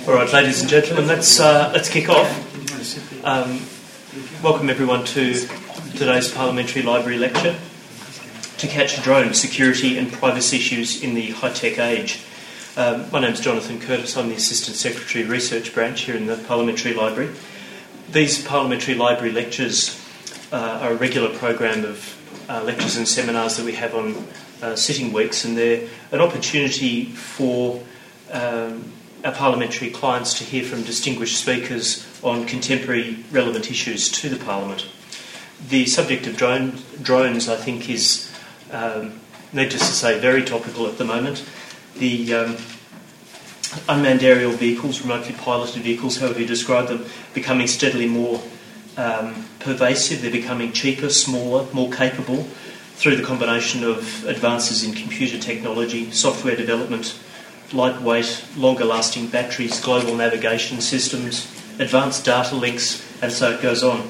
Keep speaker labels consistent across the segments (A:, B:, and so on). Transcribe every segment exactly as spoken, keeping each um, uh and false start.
A: All right, ladies and gentlemen, let's uh, let's kick off. Um, welcome everyone to today's Parliamentary Library lecture, To Catch a Drone, Security and Privacy Issues in the High-Tech Age. Um, my name's Jonathan Curtis. I'm the Assistant Secretary Research Branch here in the Parliamentary Library. These Parliamentary Library lectures uh, are a regular program of uh, lectures and seminars that we have on uh, sitting weeks, and they're an opportunity for um, our parliamentary clients to hear from distinguished speakers on contemporary relevant issues to the Parliament. The subject of drone, drones, I think, is, um, needless to say, very topical at the moment. The um, unmanned aerial vehicles, remotely piloted vehicles, however you describe them, becoming steadily more um, pervasive. They're becoming cheaper, smaller, more capable through the combination of advances in computer technology, software development, lightweight, longer-lasting batteries, global navigation systems, advanced data links, and so it goes on.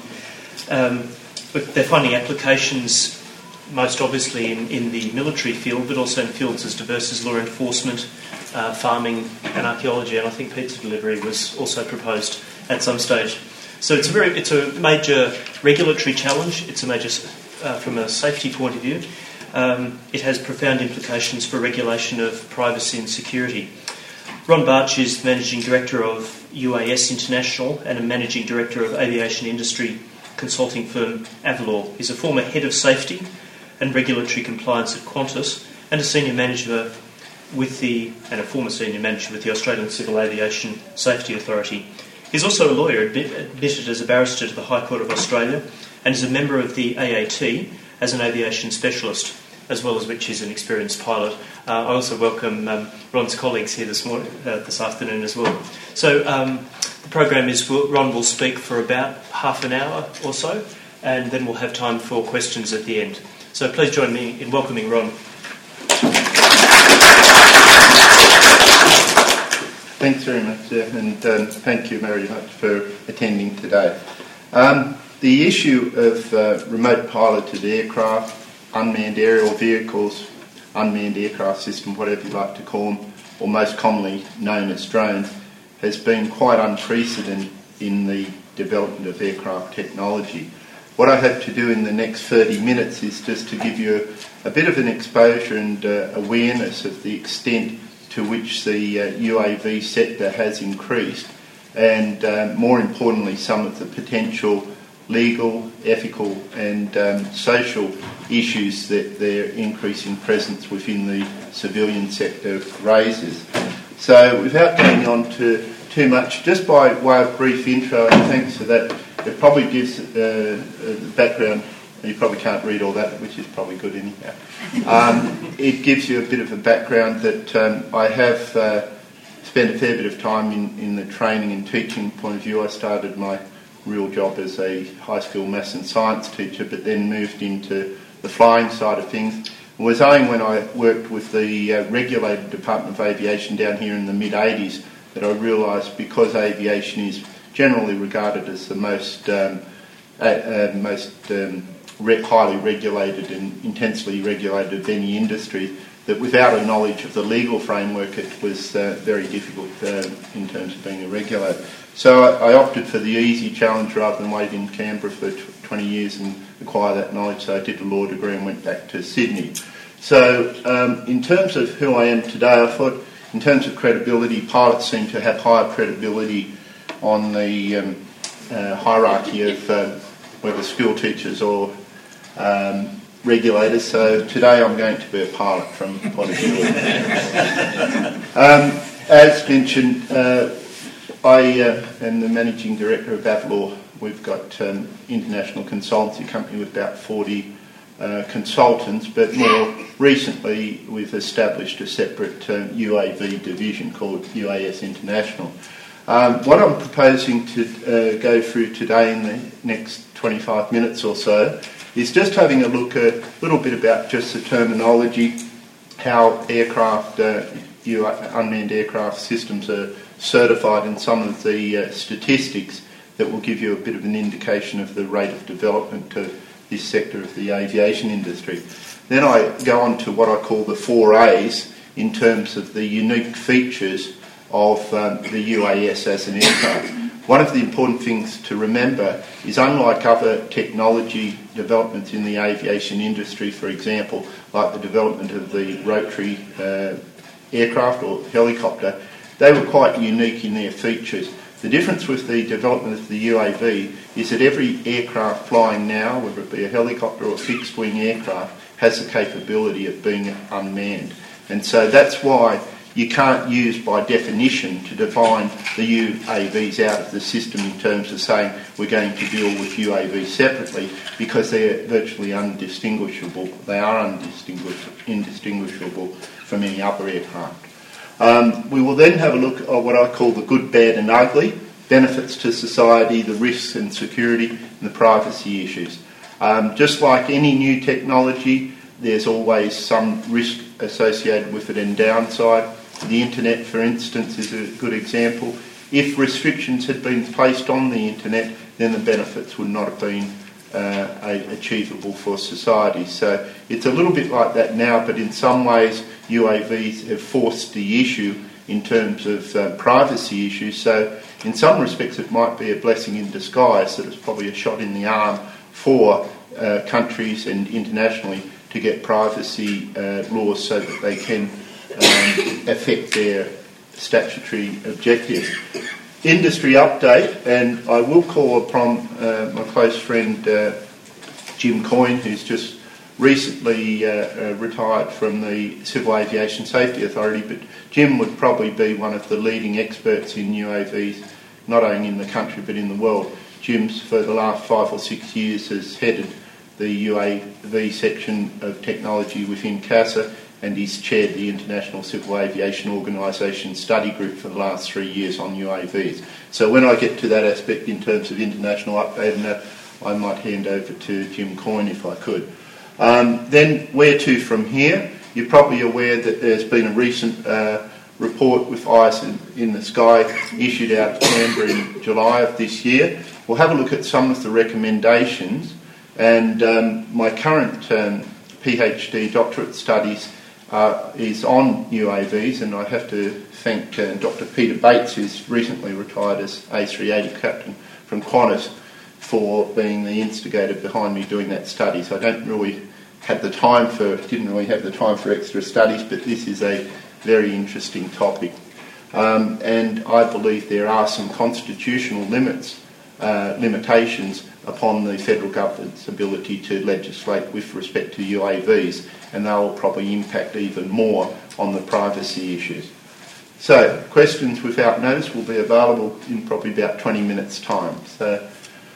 A: Um, but they're finding applications most obviously in, in the military field, but also in fields as diverse as law enforcement, uh, farming and archaeology, and I think pizza delivery was also proposed at some stage. So it's a very, it's a major regulatory challenge. It's a major, uh, from a safety point of view. Um, it has profound implications for regulation of privacy and security. Ron Barch is the Managing Director of U A S International and a Managing Director of aviation industry consulting firm Avalor. He's a former Head of Safety and Regulatory Compliance at Qantas and a Senior Manager with the, and a former Senior Manager with the Australian Civil Aviation Safety Authority. He's also a lawyer, admitted as a barrister to the High Court of Australia, and is a member of the A A T as an aviation specialist, as well as which he's an experienced pilot. Uh, I also welcome um, Ron's colleagues here this morning, uh, this afternoon as well. So um, the program is we'll, Ron will speak for about half an hour or so, and then we'll have time for questions at the end. So please join me in welcoming Ron.
B: Thanks very much, Jeff, and um, thank you very much for attending today. Um, the issue of uh, remote piloted aircraft, unmanned aerial vehicles, unmanned aircraft system, whatever you like to call them, or most commonly known as drones, has been quite unprecedented in the development of aircraft technology. What I hope to do in the next thirty minutes is just to give you a, a bit of an exposure and uh, awareness of the extent to which the uh, U A V sector has increased, and uh, more importantly, some of the potential legal, ethical and um, social issues that their increasing presence within the civilian sector raises. So without going on to too much, just by way of brief intro, and thanks for that, it probably gives uh, the background, you probably can't read all that, which is probably good anyhow. Um, it gives you a bit of a background that um, I have uh, spent a fair bit of time in, in the training and teaching point of view. I started my real job as a high school maths and science teacher, but then moved into the flying side of things. It was only when I worked with the uh, regulated Department of Aviation down here in the mid eighties that I realised, because aviation is generally regarded as the most um, uh, uh, most um, re- highly regulated and intensely regulated of any industry, that without a knowledge of the legal framework it was uh, very difficult uh, in terms of being a regulator. So I, I opted for the easy challenge rather than wait in Canberra for twenty years and acquire that knowledge. So I did a law degree and went back to Sydney. So um, in terms of who I am today, I thought in terms of credibility, pilots seem to have higher credibility on the um, uh, hierarchy of uh, whether school teachers or um, regulators. So today I'm going to be a pilot from the point of view of um, as mentioned, uh, I uh, am the Managing Director of Avalor. We've got an um, international consultancy company with about forty uh, consultants, but more recently we've established a separate um, U A V division called U A S International. Um, what I'm proposing to uh, go through today in the next twenty-five minutes or so is just having a look at a little bit about just the terminology, how aircraft, uh, unmanned aircraft systems are certified, and some of the uh, statistics that will give you a bit of an indication of the rate of development of this sector of the aviation industry. Then I go on to what I call the four A's in terms of the unique features of um, the U A S as an aircraft. One of the important things to remember is, unlike other technology developments in the aviation industry, for example, like the development of the rotary uh, aircraft or helicopter, they were quite unique in their features. The difference with the development of the U A V is that every aircraft flying now, whether it be a helicopter or a fixed-wing aircraft, has the capability of being unmanned. And so that's why you can't use by definition to define the U A Vs out of the system in terms of saying we're going to deal with U A Vs separately, because they're virtually undistinguishable. They are undistinguish- indistinguishable from any other aircraft. Um, we will then have a look at what I call the good, bad and ugly, benefits to society, the risks and security, and the privacy issues. Um, just like any new technology, there's always some risk associated with it and downside. The internet, for instance, is a good example. If restrictions had been placed on the internet, then the benefits would not have been uh, achievable for society. So it's a little bit like that now, but in some ways U A Vs have forced the issue in terms of uh, privacy issues. So in some respects it might be a blessing in disguise, that it's probably a shot in the arm for uh, countries and internationally to get privacy uh, laws so that they can um, affect their statutory objectives. Industry update, and I will call upon uh, my close friend uh, Jim Coyne, who's just recently uh, uh, retired from the Civil Aviation Safety Authority, but Jim would probably be one of the leading experts in U A Vs, not only in the country but in the world. Jim's, for the last five or six years, has headed the U A V section of technology within CASA, and he's chaired the International Civil Aviation Organisation study group for the last three years on U A Vs. So when I get to that aspect in terms of international update and that, I might hand over to Jim Coyne if I could. Um, then where to from here? You're probably aware that there's been a recent uh, report with Eyes in, in the Sky issued out of Canberra in July of this year. We'll have a look at some of the recommendations, and um, my current um, PhD doctorate studies uh, is on U A Vs, and I have to thank uh, Doctor Peter Bates, who's recently retired as A three eighty captain from Qantas, for being the instigator behind me doing that study. So I don't really have the time for, didn't really have the time for extra studies, but this is a very interesting topic. Um, and I believe there are some constitutional limits, uh, limitations upon the federal government's ability to legislate with respect to U A Vs, and they will probably impact even more on the privacy issues. So, questions without notice will be available in probably about twenty minutes' time. So,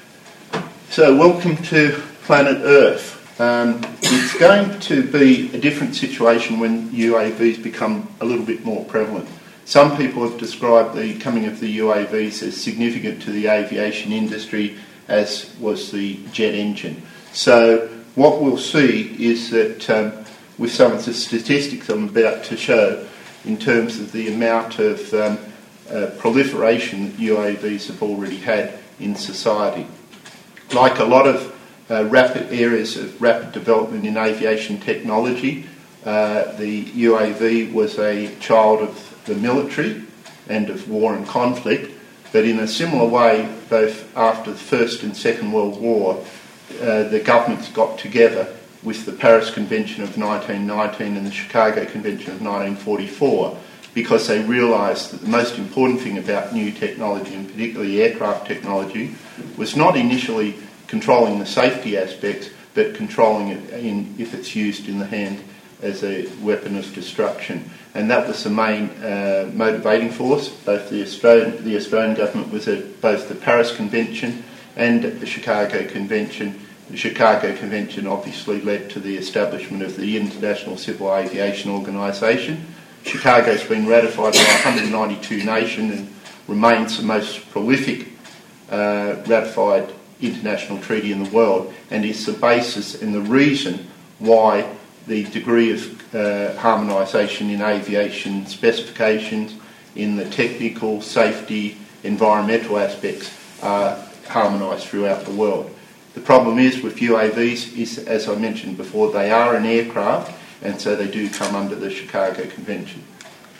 B: so welcome to planet Earth. Um, it's going to be a different situation when U A Vs become a little bit more prevalent. Some people have described the coming of the U A Vs as significant to the aviation industry, as was the jet engine. So what we'll see is that um, with some of the statistics I'm about to show, in terms of the amount of um, uh, proliferation that U A Vs have already had in society. Like a lot of uh, rapid areas of rapid development in aviation technology, uh, the U A V was a child of the military and of war and conflict, but in a similar way, both after the First and Second World War, uh, the governments got together with the Paris Convention of nineteen nineteen and the Chicago Convention of nineteen forty-four, because they realised that the most important thing about new technology, and particularly aircraft technology, was not initially controlling the safety aspects, but controlling it in, if it's used in the hand as a weapon of destruction. And that was the main uh, motivating force. Both the Australian, the Australian government was at both the Paris Convention and at the Chicago Convention. The Chicago Convention obviously led to the establishment of the International Civil Aviation Organisation. Chicago's been ratified by one hundred ninety-two nations and remains the most prolific uh, ratified international treaty in the world, and is the basis and the reason why the degree of uh, harmonisation in aviation specifications, in the technical, safety, environmental aspects are harmonised throughout the world. The problem is with U A Vs is, as I mentioned before, they are an aircraft, and so they do come under the Chicago Convention.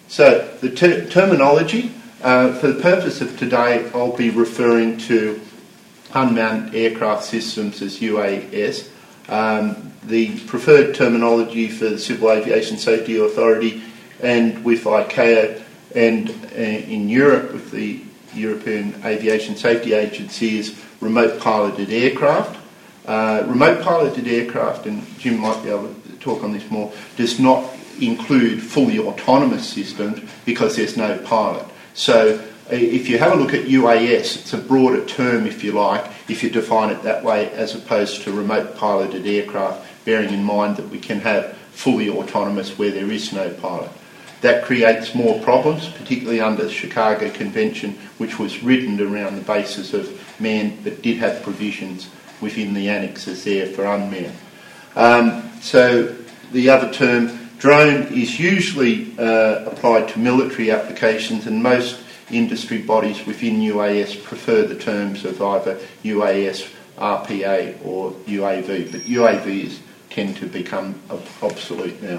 B: So the ter- terminology, uh, for the purpose of today, I'll be referring to unmanned aircraft systems as U A S. Um, the preferred terminology for the Civil Aviation Safety Authority and with I C A O and uh, in Europe with the European Aviation Safety Agency is remote piloted aircraft. Uh, remote piloted aircraft, and Jim might be able to talk on this more, does not include fully autonomous systems because there's no pilot. So if you have a look at U A S, it's a broader term, if you like, if you define it that way, as opposed to remote piloted aircraft, bearing in mind that we can have fully autonomous where there is no pilot. That creates more problems, particularly under the Chicago Convention, which was written around the basis of manned, but did have provisions within the annexes there for unmanned. Um, so the other term, drone, is usually uh, applied to military applications, and most industry bodies within U A S prefer the terms of either U A S, R P A or U A V, but U A Vs tend to become obsolete now.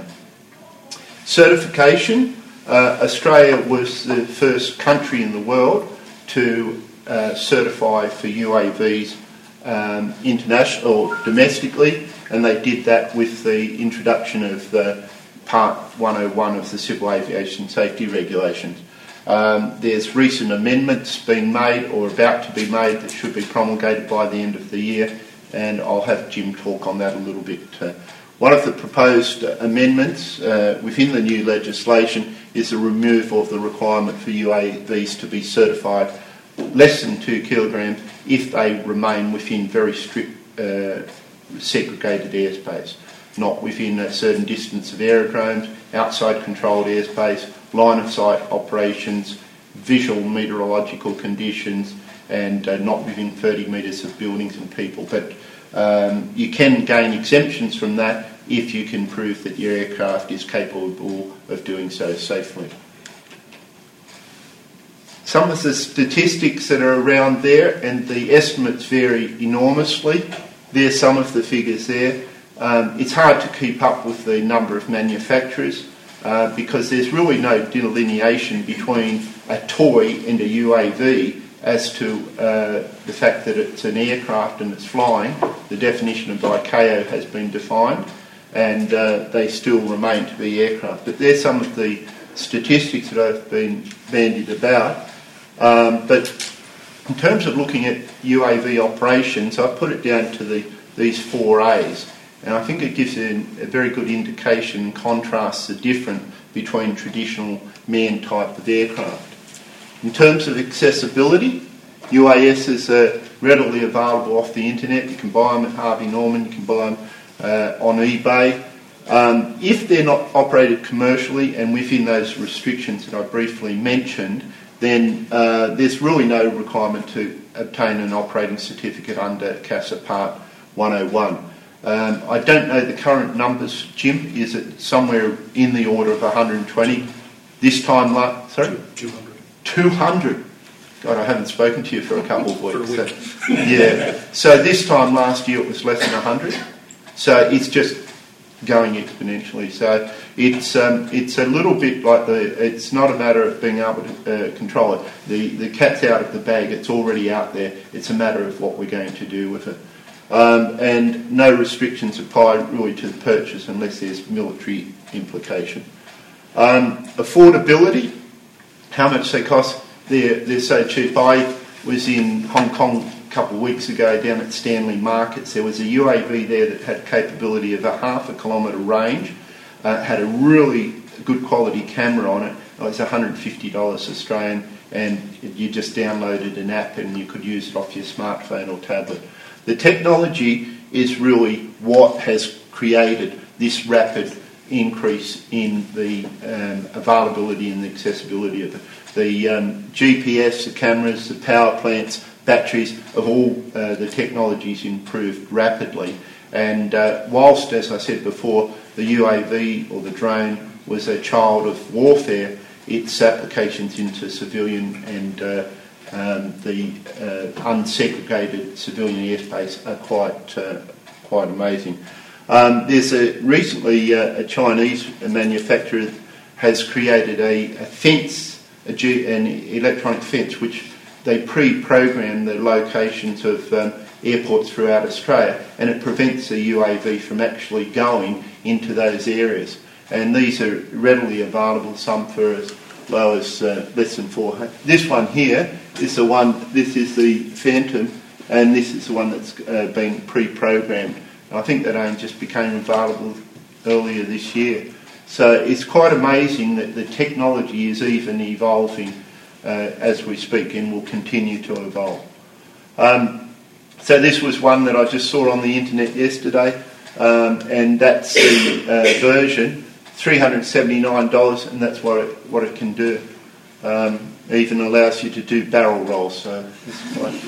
B: Certification. Uh, Australia was the first country in the world to uh, certify for U A Vs um, international or domestically, and they did that with the introduction of the Part one oh one of the Civil Aviation Safety Regulations. Um, there's recent amendments being made or about to be made that should be promulgated by the end of the year, and I'll have Jim talk on that a little bit. Uh, one of the proposed uh, amendments uh, within the new legislation is the removal of the requirement for U A Vs to be certified less than two kilograms if they remain within very strict uh, segregated airspace, not within a certain distance of aerodromes, outside controlled airspace, line of sight operations, visual meteorological conditions, and uh, not within thirty metres of buildings and people. But um, you can gain exemptions from that if you can prove that your aircraft is capable of doing so safely. Some of the statistics that are around there, and the estimates vary enormously. There's some of the figures there. Um, it's hard to keep up with the number of manufacturers uh, because there's really no delineation between a toy and a U A V as to uh, the fact that it's an aircraft and it's flying. The definition of I C A O has been defined, and uh, they still remain to be aircraft. But there's some of the statistics that have been bandied about. Um, but in terms of looking at U A V operations, I put it down to the, these four A's. And I think it gives a, a very good indication and contrasts the difference between traditional manned type of aircraft. In terms of accessibility, U A Ss are readily available off the internet. You can buy them at Harvey Norman, you can buy them uh, on eBay. Um, if they're not operated commercially and within those restrictions that I briefly mentioned, then uh, there's really no requirement to obtain an operating certificate under CASA Part one oh one. Um, I don't know the current numbers, Jim. Is it somewhere in the order of one hundred twenty? This time last, sorry?
C: two hundred.
B: two hundred. God, I haven't spoken to you for a couple of weeks.
C: For a week.
B: So, yeah. So this time last year it was less than one hundred. So it's just going exponentially. So it's um, it's a little bit like the. It's not a matter of being able to uh, control it. The the cat's out of the bag. It's already out there. It's a matter of what we're going to do with it. Um, and no restrictions apply really to the purchase unless there's military implication. Um, affordability, how much they cost, they're, they're so cheap. I was in Hong Kong a couple of weeks ago down at Stanley Markets. There was a U A V there that had capability of a half a kilometre range, uh, had a really good quality camera on it. It was one hundred fifty dollars Australian, and you just downloaded an app and you could use it off your smartphone or tablet. The technology is really what has created this rapid increase in the um, availability and the accessibility of it. The um, G P S, the cameras, the power plants, batteries, of all uh, the technologies improved rapidly. And uh, whilst, as I said before, the U A V or the drone was a child of warfare, its applications into civilian and uh, Um, the uh, unsegregated civilian airspace are quite uh, quite amazing. Um, there's a, recently uh, a Chinese manufacturer has created a, a fence, a G, an electronic fence, which they pre-program the locations of um, airports throughout Australia, and it prevents a U A V from actually going into those areas. And these are readily available, some for as low as uh, less than four hundred. This one here is the one, this is the Phantom, and this is the one that's uh, been pre-programmed. And I think that only just became available earlier this year. So it's quite amazing that the technology is even evolving uh, as we speak, and will continue to evolve. Um, so this was one that I just saw on the internet yesterday, um, and that's the uh, version, three hundred seventy-nine dollars, and that's what it, what it can do. Um, it even allows you to do barrel rolls, so it's quite...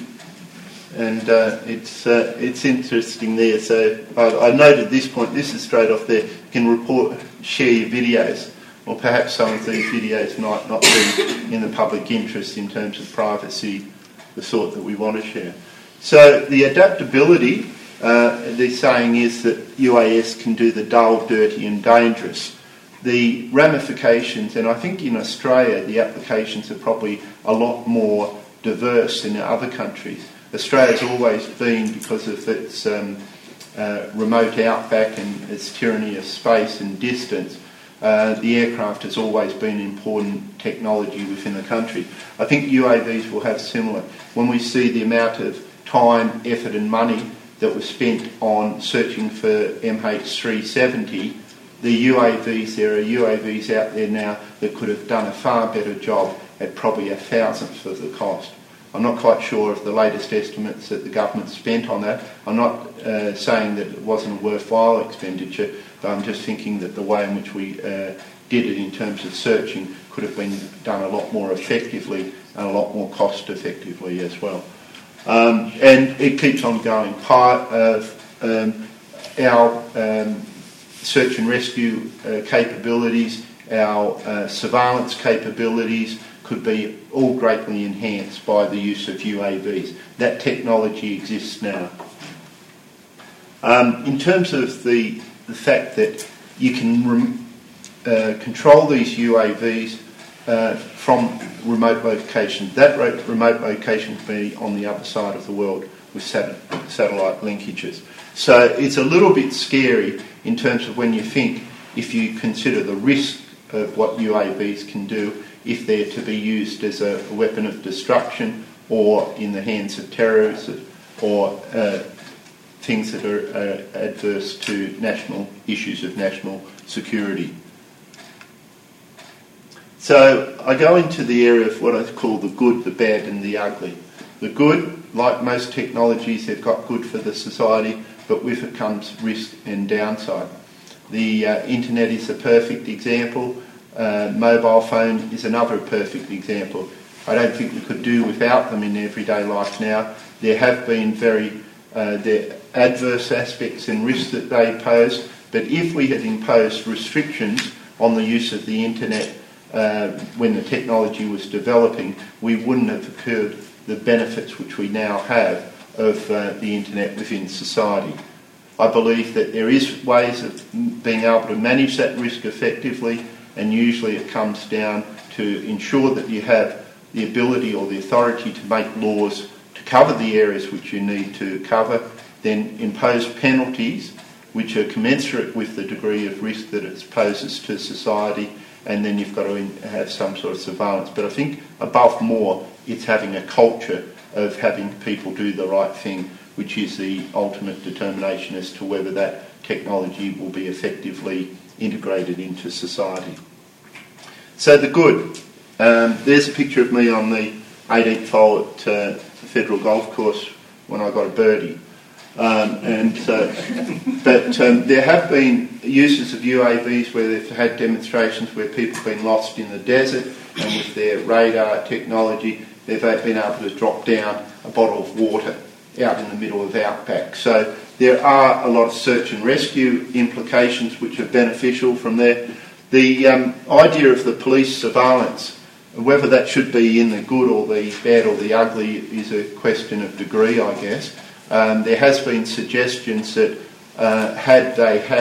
B: And uh, it's uh, it's interesting there. So I, I noted this point. This is straight off there. You can report, share your videos, or perhaps some of these videos might not be in the public interest in terms of privacy, the sort that we want to share. So the adaptability, uh, they're saying, is that U A S can do the dull, dirty, and dangerous. The ramifications, and I think in Australia the applications are probably a lot more diverse than in other countries. Australia's always been, because of its um, uh, remote outback and its tyranny of space and distance, uh, the aircraft has always been important technology within the country. I think U A Vs will have similar. When we see the amount of time, effort and money that was spent on searching for M H three seventy, the U A Vs, there are U A Vs out there now that could have done a far better job at probably a thousandth of the cost. I'm not quite sure of the latest estimates that the government spent on that. I'm not uh, saying that it wasn't a worthwhile expenditure, but I'm just thinking that the way in which we uh, did it in terms of searching could have been done a lot more effectively and a lot more cost effectively as well. Um, and it keeps on going. Part of um, our um, search and rescue uh, capabilities, our uh, surveillance capabilities, could be all greatly enhanced by the use of U A Vs. That technology exists now. Um, in terms of the, the fact that you can rem- uh, control these U A Vs uh, from remote locations, that ro- remote location can be on the other side of the world with sat- satellite linkages. So it's a little bit scary in terms of when you think, if you consider the risk of what U A Vs can do, if they're to be used as a, a weapon of destruction or in the hands of terrorists or uh, things that are uh, adverse to national issues of national security. So I go into the area of what I call the good, the bad and the ugly. The good, like most technologies, they've got good for the society, but with it comes risk and downside. The uh, internet is a perfect example. Uh, mobile phone is another perfect example. I don't think we could do without them in everyday life now. There have been very uh, there adverse aspects and risks that they pose, but if we had imposed restrictions on the use of the internet uh, when the technology was developing, we wouldn't have occurred the benefits which we now have of uh, the internet within society. I believe that there is ways of being able to manage that risk effectively, and usually it comes down to ensure that you have the ability or the authority to make laws to cover the areas which you need to cover, then impose penalties which are commensurate with the degree of risk that it poses to society, and then you've got to have some sort of surveillance. But I think above more, it's having a culture of having people do the right thing, which is the ultimate determination as to whether that technology will be effectively integrated into society. So the good. Um, there's a picture of me on the eighteenth hole at uh, the Federal Golf Course when I got a birdie. Um, and so, but um, there have been uses of U A Vs where they've had demonstrations where people have been lost in the desert, and with their radar technology, they've been able to drop down a bottle of water out in the middle of outback. So there are a lot of search and rescue implications which are beneficial from there. The um, idea of the police surveillance, whether that should be in the good or the bad or the ugly, is a question of degree, I guess. Um, there has been suggestions that uh, had they had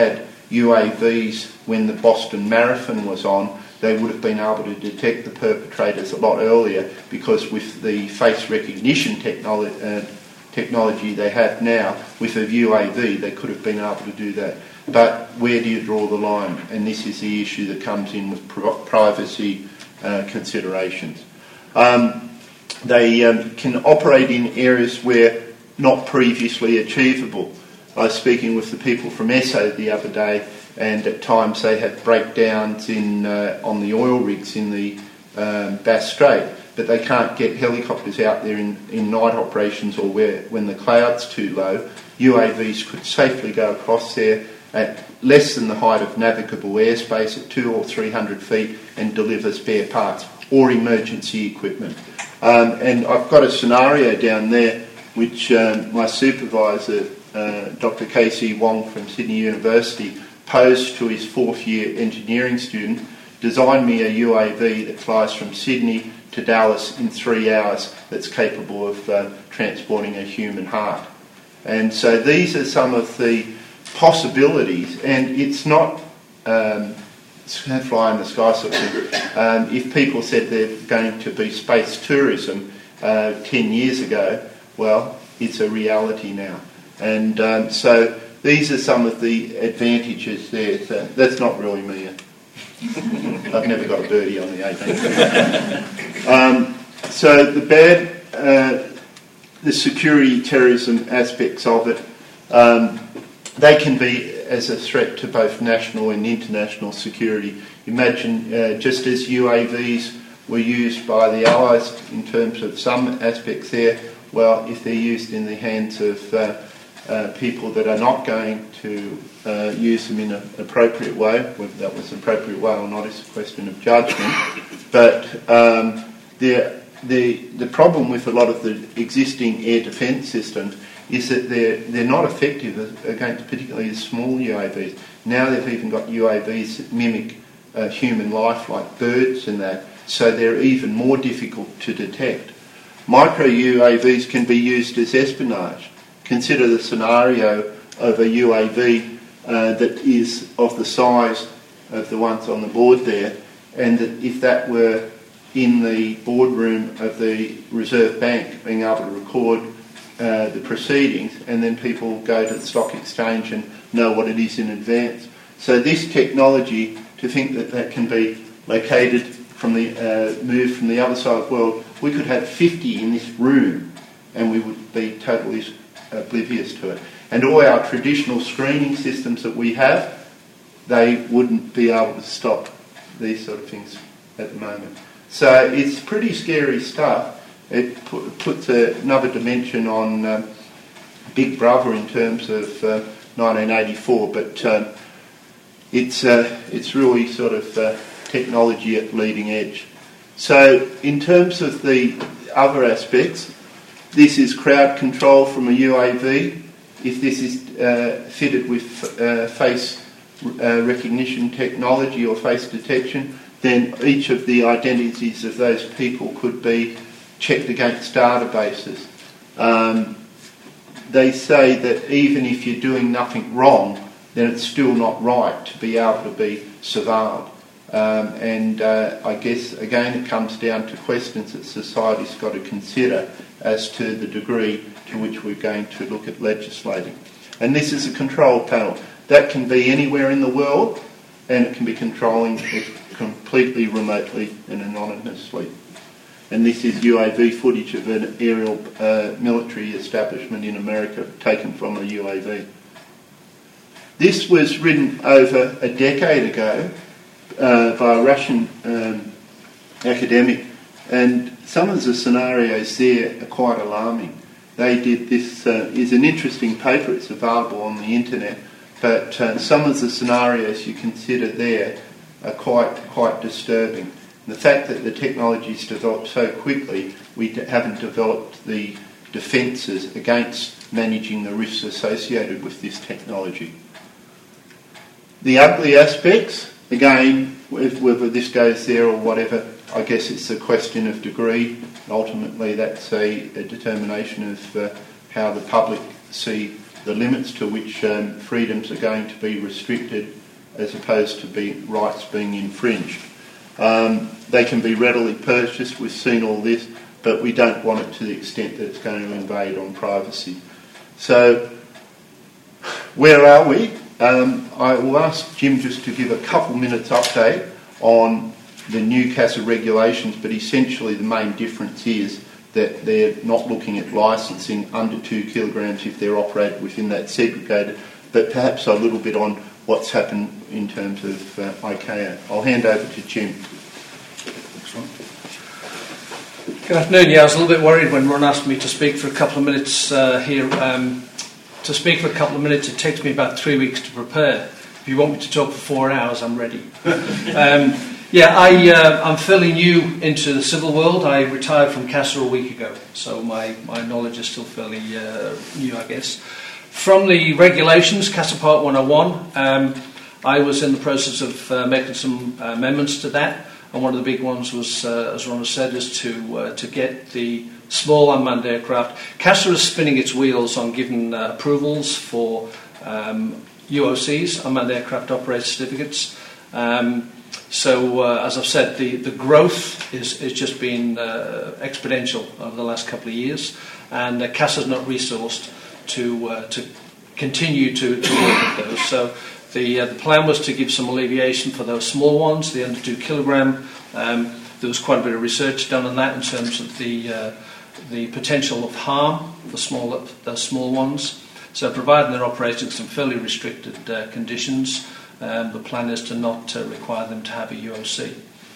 B: U A Vs when the Boston Marathon was on, they would have been able to detect the perpetrators a lot earlier, because with the face recognition technolo- uh, technology they have now, with a U A V they could have been able to do that. But where do you draw the line? And this is the issue that comes in with pri- privacy uh, considerations. Um, they um, can operate in areas where not previously achievable. I was speaking with the people from Esso the other day, and at times they have breakdowns in uh, on the oil rigs in the um, Bass Strait, but they can't get helicopters out there in, in night operations, or where when the cloud's too low. U A Vs could safely go across there at less than the height of navigable airspace, at two or three hundred feet, and deliver spare parts or emergency equipment. Um, and I've got a scenario down there which um, my supervisor, uh, Doctor K C Wong from Sydney University, posed to his fourth year engineering student. Design me a U A V that flies from Sydney to Dallas in three hours that's capable of uh, transporting a human heart. And so these are some of the possibilities, and it's not um, fly in the sky sort of thing. Um, if people said they're going to be space tourism uh, ten years ago, well, it's a reality now. And um, so these are some of the advantages there. So that's not really me. I've never got a birdie on the eighteenth. um, so the bad, uh, the security terrorism aspects of it, um, they can be as a threat to both national and international security. Imagine uh, just as U A Vs were used by the Allies in terms of some aspects there, well, if they're used in the hands of uh, uh, people that are not going to uh, use them in an appropriate way, whether that was an appropriate way or not is a question of judgment, but um, the, the, the problem with a lot of the existing air defence systems is that they're, they're not effective against particularly small U A Vs. Now they've even got U A Vs that mimic uh, human life, like birds and that, so they're even more difficult to detect. Micro U A Vs can be used as espionage. Consider the scenario of a U A V uh, that is of the size of the ones on the board there, and that if that were in the boardroom of the Reserve Bank, being able to record uh, the proceedings, and then people go to the stock exchange and know what it is in advance. So this technology, to think that that can be located from the uh, moved from the other side of the world, we could have fifty in this room and we would be totally oblivious to it. And all our traditional screening systems that we have, they wouldn't be able to stop these sort of things at the moment. So it's pretty scary stuff. It put, puts a, another dimension on uh, Big Brother in terms of uh, nineteen eighty-four, but um, it's uh, it's really sort of uh, technology at leading edge. So in terms of the other aspects, this is crowd control from a U A V. If this is uh, fitted with uh, face uh, recognition technology or face detection, then each of the identities of those people could be checked against databases. Um, they say that even if you're doing nothing wrong, then it's still not right to be able to be surveilled. Um, and uh, I guess, again, it comes down to questions that society's got to consider as to the degree to which we're going to look at legislating. And this is a control panel. That can be anywhere in the world, and it can be controlling it completely remotely and anonymously. And this is U A V footage of an aerial uh, military establishment in America taken from a U A V. This was written over a decade ago uh, by a Russian um, academic, and some of the scenarios there are quite alarming. They did this, uh, is an interesting paper, it's available on the internet, but uh, some of the scenarios you consider there are quite, quite disturbing. The fact that the technology's developed so quickly, we haven't developed the defences against managing the risks associated with this technology. The ugly aspects, again, whether this goes there or whatever, I guess it's a question of degree. Ultimately, that's a, a determination of uh, how the public see the limits to which um, freedoms are going to be restricted as opposed to be rights being infringed. Um, they can be readily purchased, we've seen all this, but we don't want it to the extent that it's going to invade on privacy. So, where are we? Um, I will ask Jim just to give a couple minutes update on the new CASA regulations, but essentially the main difference is that they're not looking at licensing under two kilograms if they're operated within that segregated, but perhaps a little bit on what's happened in terms of uh, I C A O. I'll hand over to Jim.
C: Good afternoon. Yeah, I was a little bit worried when Ron asked me to speak for a couple of minutes uh, here. Um, to speak for a couple of minutes, it takes me about three weeks to prepare. If you want me to talk for four hours, I'm ready. um, yeah, I, uh, I'm fairly new into the civil world. I retired from CASA a week ago, so my, my knowledge is still fairly uh, new, I guess. From the regulations, CASA Part one oh one, um, I was in the process of uh, making some uh, amendments to that, and one of the big ones was, uh, as Ron has said, is to uh, to get the small unmanned aircraft. CASA is spinning its wheels on giving uh, approvals for um, U O Cs, unmanned aircraft operator certificates. Um, so, uh, as I've said, the, the growth is, is just been uh, exponential over the last couple of years, and uh, CASA is not resourced to uh, to continue to, to work with those. So the uh, the plan was to give some alleviation for those small ones, the under two kilogram. Um, there was quite a bit of research done on that in terms of the uh, the potential of harm for small the small ones. So provided they're operating some fairly restricted uh, conditions, um, the plan is to not uh, require them to have a U O C.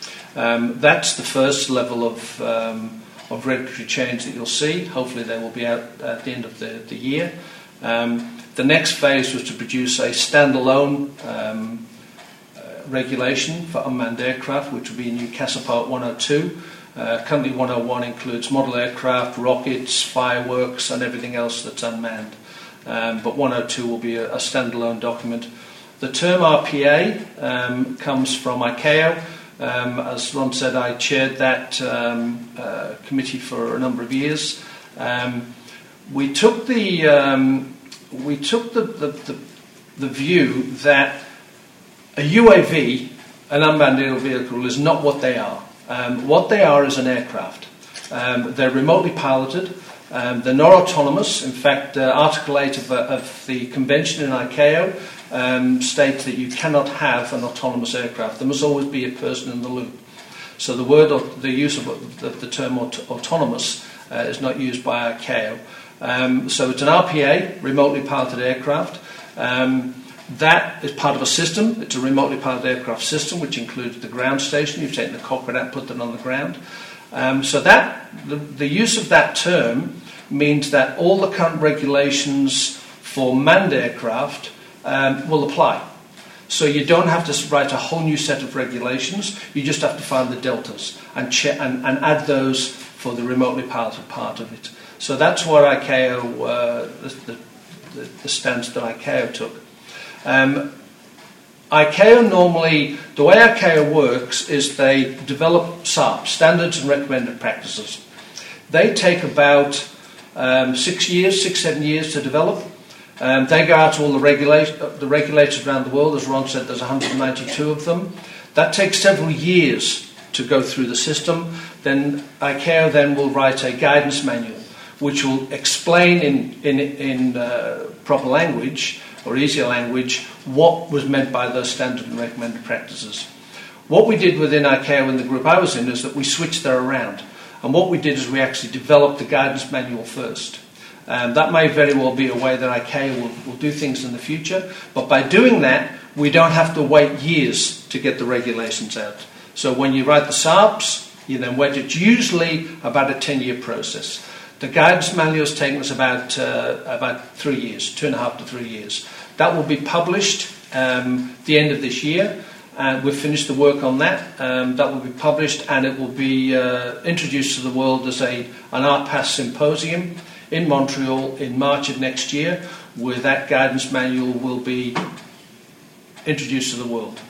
C: Um, that's the first level of um, of regulatory change that you'll see. Hopefully they will be out at the end of the, the year. Um, the next phase was to produce a standalone um, uh, regulation for unmanned aircraft, which will be a new CASA Part one oh two. Uh, currently one oh one includes model aircraft, rockets, fireworks and everything else that's unmanned. Um, but one oh two will be a, a standalone document. The term R P A um, comes from I C A O. Um, as Ron said, I chaired that um, uh, committee for a number of years. Um, we took the um, we took the, the, the, the view that a U A V, an unmanned aerial vehicle, is not what they are. Um, what they are is an aircraft. Um, they're remotely piloted. Um, they're not autonomous. In fact, uh, Article eight of, uh, of the Convention in I C A O um, states that you cannot have an autonomous aircraft. There must always be a person in the loop. So the word, the use of the, the term aut- autonomous uh, is not used by I C A O. Um, so it's an R P A, remotely piloted aircraft. Um, that is part of a system. It's a remotely piloted aircraft system, which includes the ground station. You've taken the cockpit out, put them on the ground. Um, so that the, the use of that term means that all the current regulations for manned aircraft um, will apply. So you don't have to write a whole new set of regulations. You just have to find the deltas and, che- and, and add those for the remotely piloted part of it. So that's what I C A O, uh, the, the, the stance that I C A O took. Um, I C A O normally, the way I C A O works is they develop S A P, Standards and Recommended Practices. They take about um, six years, six, seven years to develop. Um, they go out to all the, regula- the regulators around the world. As Ron said, there's one hundred ninety-two of them. That takes several years to go through the system. Then I C A O then will write a guidance manual, which will explain in, in, in uh, proper language, or easier language, what was meant by those standard and recommended practices. What we did within I C A O in the group I was in is that we switched that around. And what we did is we actually developed the guidance manual first. Um, that may very well be a way that I C A O will, will do things in the future, but by doing that, we don't have to wait years to get the regulations out. So when you write the S A Ps, you then wait. It's usually about a ten-year process. The guidance manual has taken us about uh, about three years, two and a half to three years. That will be published um, the end of this year. Uh, we've finished the work on that. Um, that will be published, and it will be uh, introduced to the world as a an R P A S symposium in Montreal in March of next year, where that guidance manual will be introduced to the world.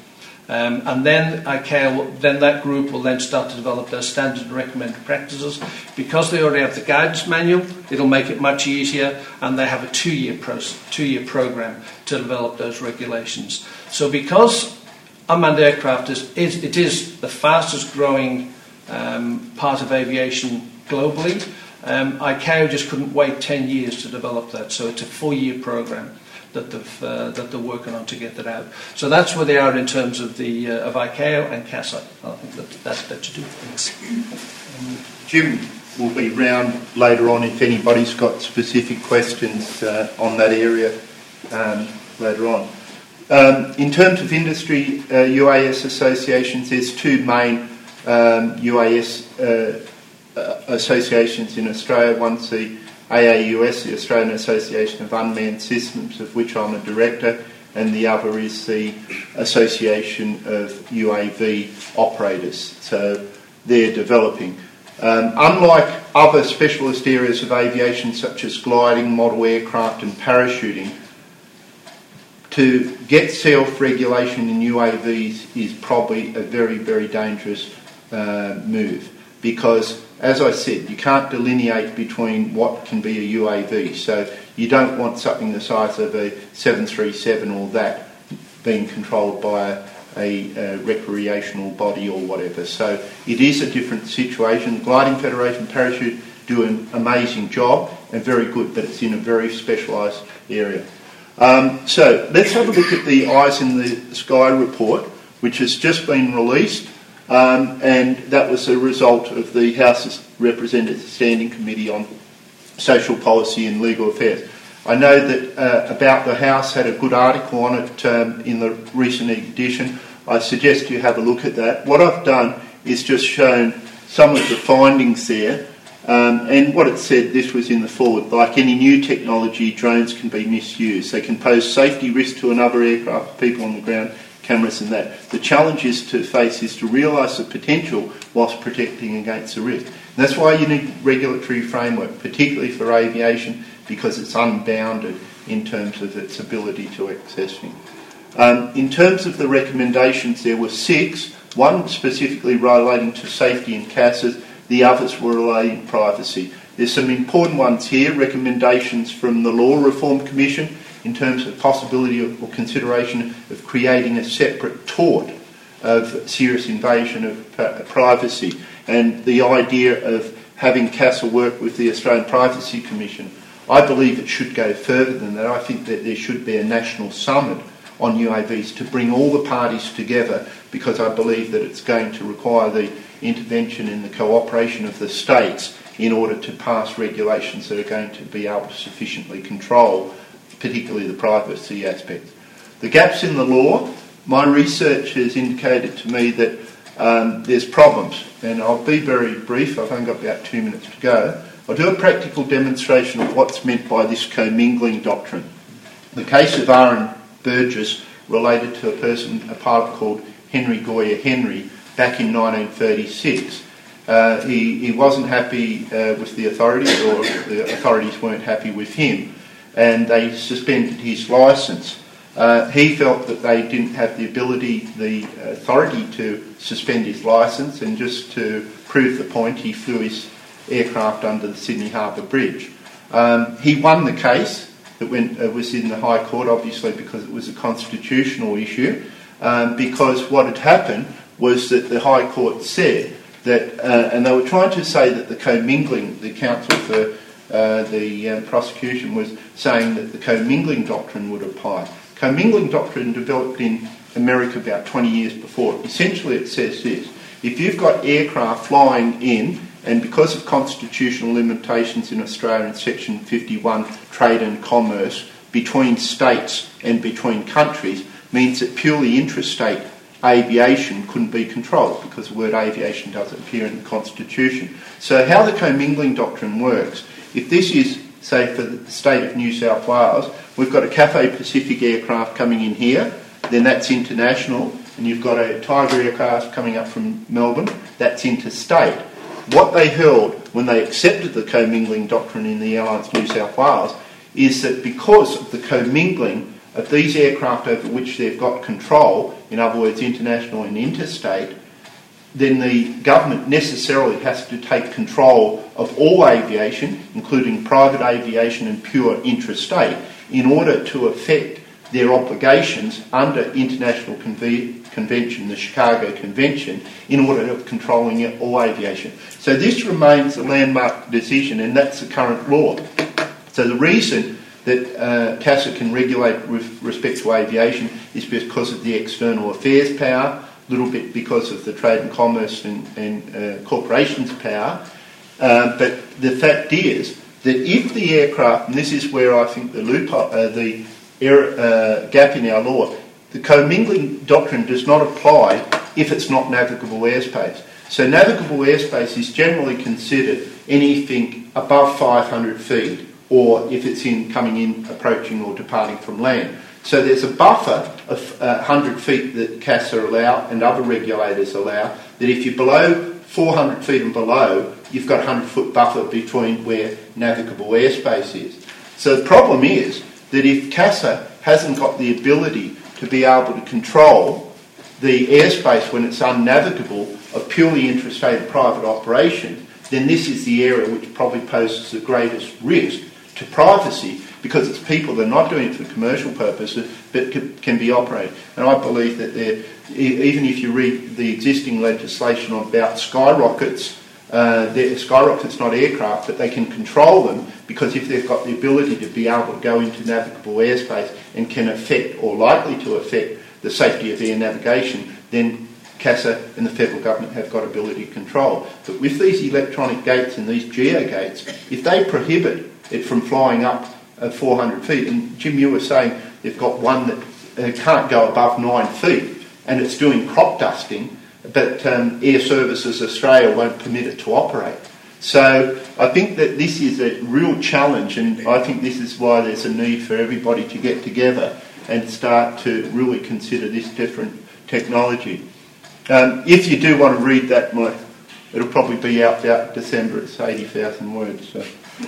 C: Um, and then I C A O, then that group will then start to develop their standard and recommended practices. Because they already have the guidance manual, it'll make it much easier, and they have a two-year process, two-year program to develop those regulations. So because unmanned aircraft is, is it is the fastest growing um, part of aviation globally, um, I C A O just couldn't wait ten years to develop that. So it's a four-year program that they've uh, that they're working on to get that out. So that's where they are in terms of the uh, of I C A O and CASA. I think that that's that to do. Thanks.
B: Um, Jim will be round later on if anybody's got specific questions uh, on that area um, later on. Um, in terms of industry uh, U A S associations, there's two main um, U A S uh, uh, associations in Australia. One's the A A U S, the Australian Association of Unmanned Systems, of which I'm a director, and the other is the Association of U A V Operators. So they're developing. Um, unlike other specialist areas of aviation such as gliding, model aircraft and parachuting, to get self-regulation in U A Vs is probably a very, very dangerous uh, move, because, as I said, you can't delineate between what can be a U A V. So you don't want something the size of a seven thirty-seven or that being controlled by a, a, a recreational body or whatever. So it is a different situation. The Gliding Federation Parachute do an amazing job and very good, but it's in a very specialised area. Um, so let's have a look at the Eyes in the Sky report, which has just been released. Um, and that was a result of the House of Representatives Standing Committee on Social Policy and Legal Affairs. I know that uh, About the House had a good article on it um, in the recent edition. I suggest you have a look at that. What I've done is just shown some of the findings there, um, and what it said, this was in the forward, like any new technology, drones can be misused. They can pose safety risk to another aircraft, people on the ground, cameras and that. The challenge is to face is to realise the potential whilst protecting against the risk. And that's why you need regulatory framework, particularly for aviation, because it's unbounded in terms of its ability to access things. Um, in terms of the recommendations, there were six, one specifically relating to safety and C A S as, the others were relating to privacy. There's some important ones here, recommendations from the Law Reform Commission in terms of possibility of, or consideration of creating a separate tort of serious invasion of uh, privacy, and the idea of having CASA work with the Australian Privacy Commission. I believe it should go further than that. I think that there should be a national summit on U A Vs to bring all the parties together, because I believe that it's going to require the intervention and the cooperation of the states in order to pass regulations that are going to be able to sufficiently control particularly the privacy aspect. The gaps in the law, my research has indicated to me that um, there's problems, and I'll be very brief, I've only got about two minutes to go. I'll do a practical demonstration of what's meant by this commingling doctrine. The case of Aaron Burgess related to a person, a pilot called Henry Goyer Henry, back in nineteen thirty-six. Uh, he, he wasn't happy uh, with the authorities, or the authorities weren't happy with him, and they suspended his licence. Uh, he felt that they didn't have the ability, the authority to suspend his licence, and just to prove the point, he flew his aircraft under the Sydney Harbour Bridge. Um, he won the case. That went, uh, was in the High Court, obviously, because it was a constitutional issue, um, because what had happened was that the High Court said that, uh, and they were trying to say that the commingling, the counsel for uh, the uh, prosecution was saying that the commingling doctrine would apply. Commingling doctrine developed in America about twenty years before. Essentially it says this: if you've got aircraft flying in, and because of constitutional limitations in Australia in Section fifty-one, trade and commerce between states and between countries, means that purely intrastate aviation couldn't be controlled, because the word aviation doesn't appear in the Constitution. So how the commingling doctrine works, if this is, say, for the state of New South Wales, we've got a Cathay Pacific aircraft coming in here, then that's international, and you've got a Tiger aircraft coming up from Melbourne, that's interstate. What they held when they accepted the commingling doctrine in the Airlines New South Wales is that because of the commingling of these aircraft over which they've got control, in other words, international and interstate, then the government necessarily has to take control of all aviation, including private aviation and pure intrastate, in order to effect their obligations under international conve- convention, the Chicago Convention, in order of controlling all aviation. So this remains a landmark decision, and that's the current law. So the reason that uh, CASA can regulate with respect to aviation is because of the external affairs power, a little bit because of the trade and commerce and, and uh, corporations power. Uh, but the fact is that if the aircraft, and this is where I think the loophole, uh, the air, uh, gap in our law, the commingling doctrine does not apply if it's not navigable airspace. So navigable airspace is generally considered anything above five hundred feet, or if it's in coming in, approaching or departing from land. So there's a buffer of uh, one hundred feet that CASA allow and other regulators allow, that if you're below four hundred feet and below, you've got a one hundred foot buffer between where navigable airspace is. So the problem is that if CASA hasn't got the ability to be able to control the airspace when it's unnavigable of purely intrastate and private operations, then this is the area which probably poses the greatest risk to privacy, because it's people that are not doing it for commercial purposes but can be operated. And I believe that there, even if you read the existing legislation about skyrockets, uh, skyrockets not aircraft, but they can control them, because if they've got the ability to be able to go into navigable airspace and can affect, or likely to affect, the safety of air navigation, then CASA and the federal government have got ability to control. But with these electronic gates and these geo gates, if they prohibit it from flying up uh, four hundred feet, and Jim, you were saying they've got one that uh, can't go above nine feet, and it's doing crop dusting, but um, Air Services Australia won't permit it to operate. So I think that this is a real challenge, and I think this is why there's a need for everybody to get together and start to really consider this different technology. Um, if you do want to read that, my, it'll probably be out about December. It's eighty thousand words. So.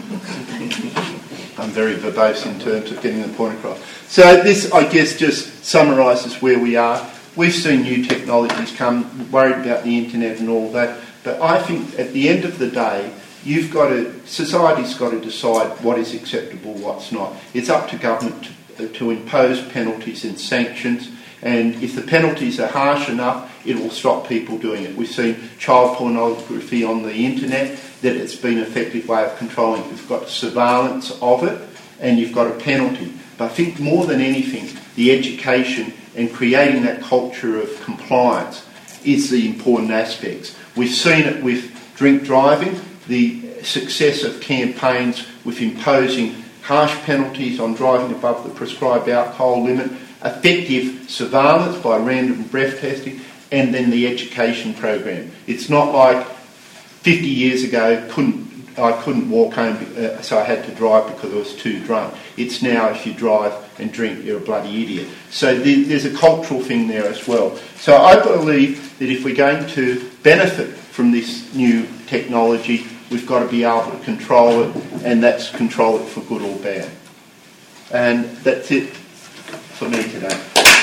B: I'm very verbose in terms of getting the point across. So this, I guess, just summarises where we are. We've seen new technologies come, worried about the internet and all that, but I think at the end of the day, you've got to, society's got to decide what is acceptable, what's not. It's up to government to, to impose penalties and sanctions, and if the penalties are harsh enough, it will stop people doing it. We've seen child pornography on the internet, that it's been an effective way of controlling it. You've got surveillance of it, and you've got a penalty. But I think more than anything, the education and creating that culture of compliance is the important aspects. We've seen it with drink driving, the success of campaigns with imposing harsh penalties on driving above the prescribed alcohol limit, effective surveillance by random breath testing, and then the education program. It's not like fifty years ago couldn't I couldn't walk home, uh, so I had to drive because I was too drunk. It's now if you drive and drink, you're a bloody idiot. So the, there's a cultural thing there as well. So I believe that if we're going to benefit from this new technology, we've got to be able to control it, and that's control it for good or bad. And that's it for me today.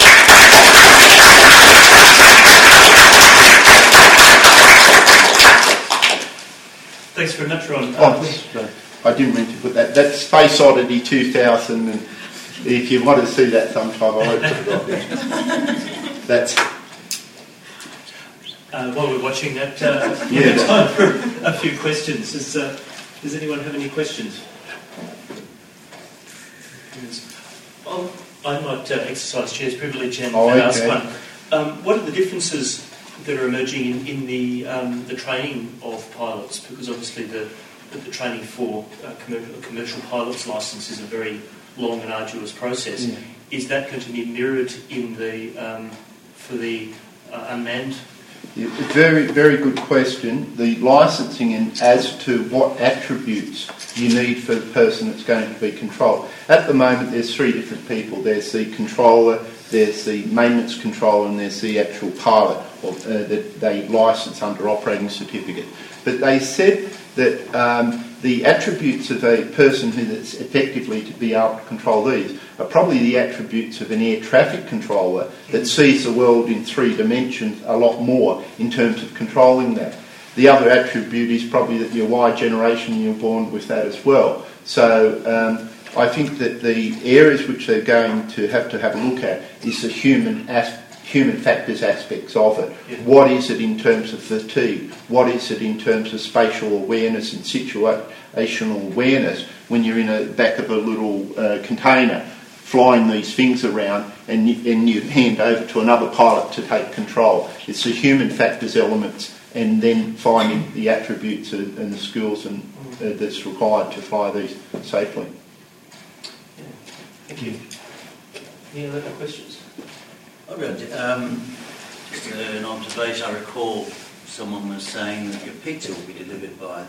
A: Thanks very much, Ron.
B: Oh, I didn't mean to put that. That's Space Oddity two thousand, and if you want to see that sometime, I won't put it up there. That's...
A: Uh, while we're watching that, uh, we
B: yeah,
A: have time for a few questions. Does, uh, does anyone have any questions? Well, I might uh, exercise Chair's privilege and,
B: oh,
A: and
B: okay.
A: ask one. Um, what are the differences that are emerging in, in the um, the training of pilots? Because obviously the the, the training for uh, commercial, commercial pilots' licence is a very long and arduous process.
B: Yeah.
A: Is that going to be mirrored in the um, for the uh, unmanned?
B: Yeah, very, very good question. The licensing and as to what attributes you need for the person that's going to be controlled. At the moment, there's three different people. There's the controller, there's the maintenance controller, and there's the actual pilot or, uh, that they license under operating certificate. But they said that um, the attributes of a person who is effectively to be able to control these are probably the attributes of an air traffic controller that sees the world in three dimensions a lot more in terms of controlling that. The other attribute is probably that you're Y generation and you're born with that as well. So um, I think that the areas which they're going to have to have a look at is the human aspect, human factors aspects of it.
A: Yeah.
B: What is it in terms of fatigue? What is it in terms of spatial awareness and situational awareness when you're in the back of a little uh, container flying these things around and you, and you hand over to another pilot to take control? It's the human factors elements and then finding the attributes and, and the skills and, uh, that's required to fly these safely.
A: Yeah. Thank you. Any other questions?
D: I've got um, just an observation. I recall someone was saying that your pizza will be delivered by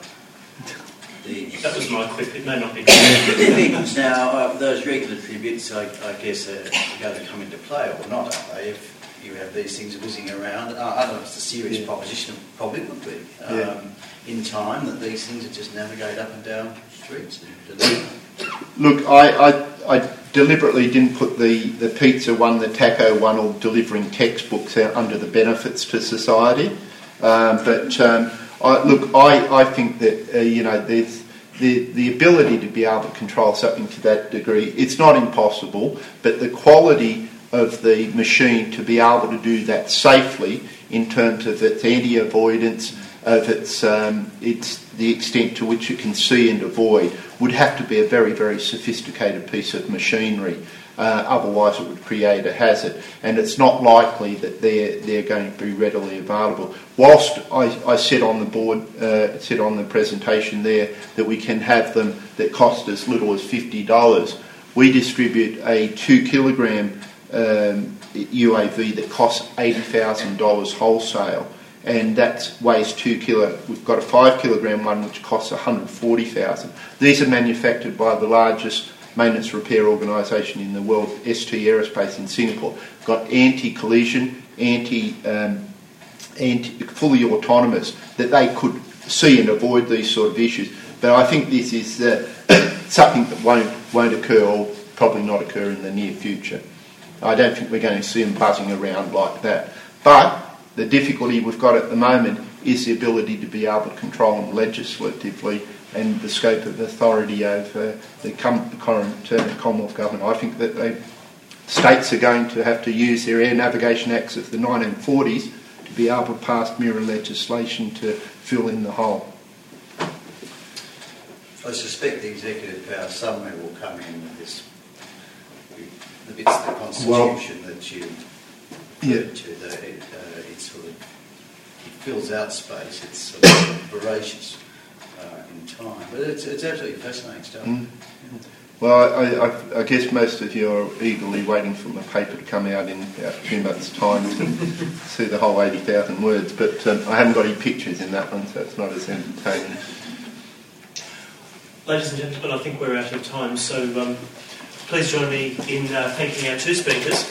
D: the...
A: That was my quick, it may not be.
D: Things. Now, uh, those regulatory bits, I, I guess, are going to come into play or not, are they? If you have these things whizzing around, uh, I don't know if it's a serious yeah. proposition, it probably would be, um, yeah. in time, that these things would just navigate up and down streets. And
B: Look, I... I, I deliberately didn't put the, the pizza one, the taco one, or delivering textbooks out under the benefits to society. Um, but um, I, look, I, I think that uh, you know there's the the ability to be able to control something to that degree. It's not impossible, but the quality of the machine to be able to do that safely in terms of its anti-avoidance, of its um, its the extent to which it can see and avoid, would have to be a very, very sophisticated piece of machinery. Uh, otherwise it would create a hazard. And it's not likely that they're, they're going to be readily available. Whilst I, I said on the board, uh, said on the presentation there, that we can have them that cost as little as fifty dollars, we distribute a two kilogram um, U A V that costs eighty thousand dollars wholesale. And that weighs two kilo. We've got a five kilogram one which costs one hundred forty thousand dollars. These are manufactured by the largest maintenance repair organisation in the world, S T Aerospace in Singapore. We've got anti-collision, anti, um, anti, fully autonomous, that they could see and avoid these sort of issues. But I think this is uh, something that won't won't occur, or probably not occur in the near future. I don't think we're going to see them buzzing around like that. But the difficulty we've got at the moment is the ability to be able to control them legislatively and the scope of authority over the, com- the current uh, Commonwealth Government. I think that they, states are going to have to use their Air Navigation Acts of the nineteen forties to be able to pass mirror legislation to fill in the hole.
D: I suspect the executive power somewhere will come in with this, the bits of the Constitution well, that you
B: yeah.
D: to that it, uh, it sort of it fills out space. It's sort of voracious uh, in time, but it's it's absolutely fascinating stuff. Mm.
B: Well, I, I, I guess most of you are eagerly waiting for my paper to come out in about two months' time to see the whole eighty thousand words, but um, I haven't got any pictures in that one, so it's not as entertaining.
A: Ladies and gentlemen, I think we're out of time, so um, please join me in uh, thanking our two speakers.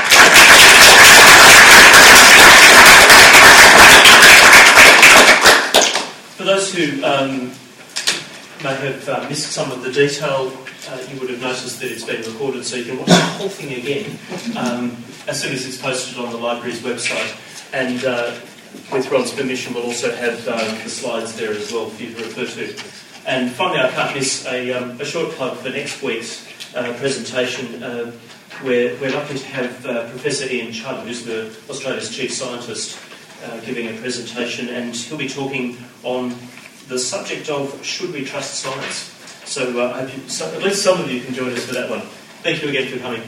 A: For those who um, may have uh, missed some of the detail, uh, you would have noticed that it's been recorded, so you can watch the whole thing again um, as soon as it's posted on the library's website. And uh, with Ron's permission, we'll also have um, the slides there as well for you to refer to. And finally, I can't miss a, um, a short plug for next week's uh, presentation. Uh, we're, we're lucky to have uh, Professor Ian Chubb, who's the Australia's chief scientist, uh, giving a presentation, and he'll be talking on the subject of should we trust science. So uh, I hope you, so, at least some of you can join us for that one. Thank you again for coming.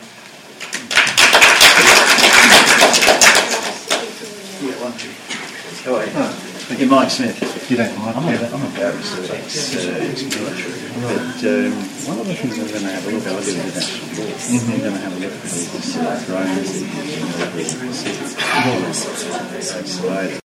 D: Yeah, one, two. How are you? Oh, thank you, Mike Smith.
B: You don't mind?
D: I'm a, I'm a barrister, ex-military. But um, one of the things I'm going to have a look at, I do with national law. Mm-hmm. I'm going to have a look at these drones,